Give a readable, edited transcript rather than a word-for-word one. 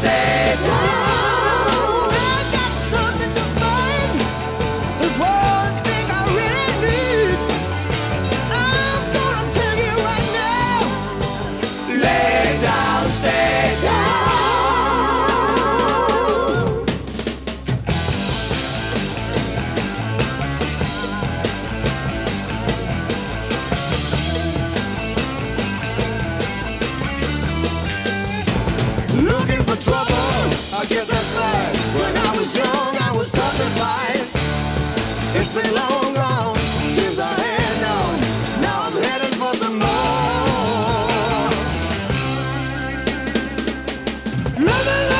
stay down. I got something to find. There's one thing I really need. I'm gonna tell you right now. Lay down, stay down. Looking for trouble, I guess that's right. When I was young, I was tough and fine. It's been long gone since I had none. Now I'm heading for some more. Nothing